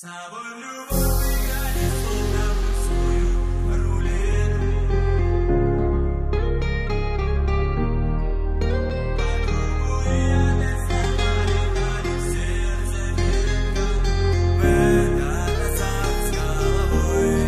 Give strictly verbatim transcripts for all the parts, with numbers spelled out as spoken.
С тобой в любовь играли, словно в свою рулетку. По кругу и опять снова летали в сердце ветка. В этот азарт с головой.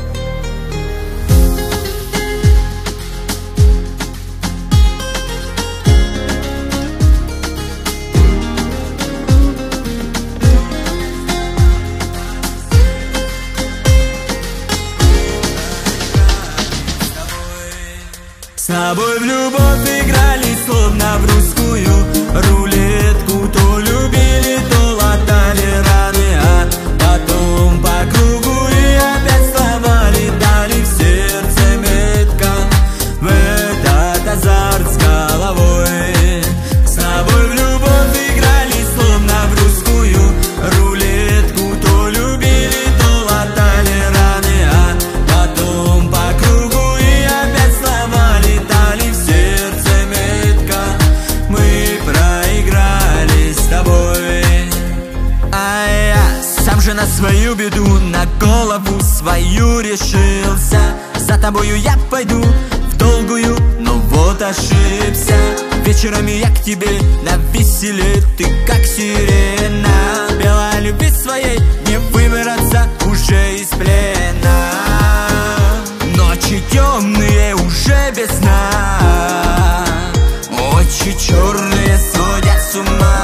С тобой в любовь играли, словно в русскую рулетку. То любили, то латали раны, а потом по кругу и опять снова летали в сердце метка. В этот азарт с головой. С тобой в любовь играли, словно в русскую рулетку. То любили, то латали раны, а потом по кругу и опять снова летали в сердце метка. Мы проиграли с тобой. А я сам же на свою беду, на голову свою решился. За тобою я пойду в долгую, но вот ошибся. Вечерами я к тебе на веселе, ты как сирена. Белой любви своей не выбраться уже из плена. Ночи темные уже без сна, очи черные сводят с ума.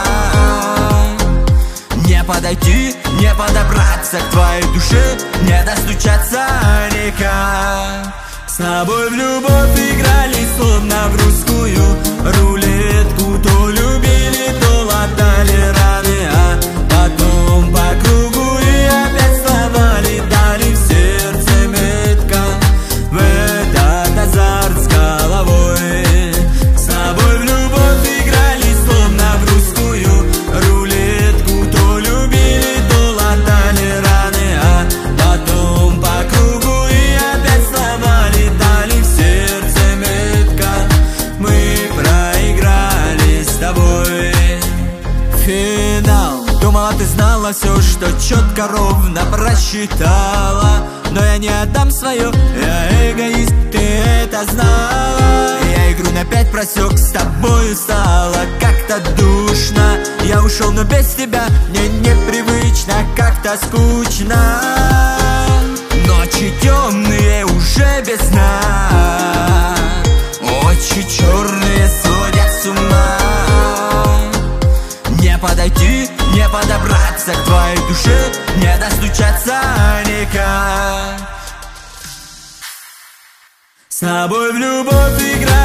Не подойти, не подобраться к твоей душе, не достучаться никак. С тобой в любовь играли, словно в русскую рулетку. То любили, то латали раны, а потом по кругу и опять снова летали в сердце метка. В этот азарт с головой. С тобой в любовь играли, словно в русскую рулетку. То любили, то латали раны, а потом по кругу и опять снова летали в сердце метка. Мы проиграли с тобой. Финал. Думала, ты знала все, что четко, ровно просчитала. Но я не отдам свое, я эгоист, ты это знала. Я игру на пять просек, с тобою стало как-то душно. Я ушел, но без тебя мне непривычно, как-то скучно. Ночи темные уже без сна, очи черные сводят с ума. Не подойти, не подобраться к твоей душе, не достучаться никак. С тобой в любовь играть.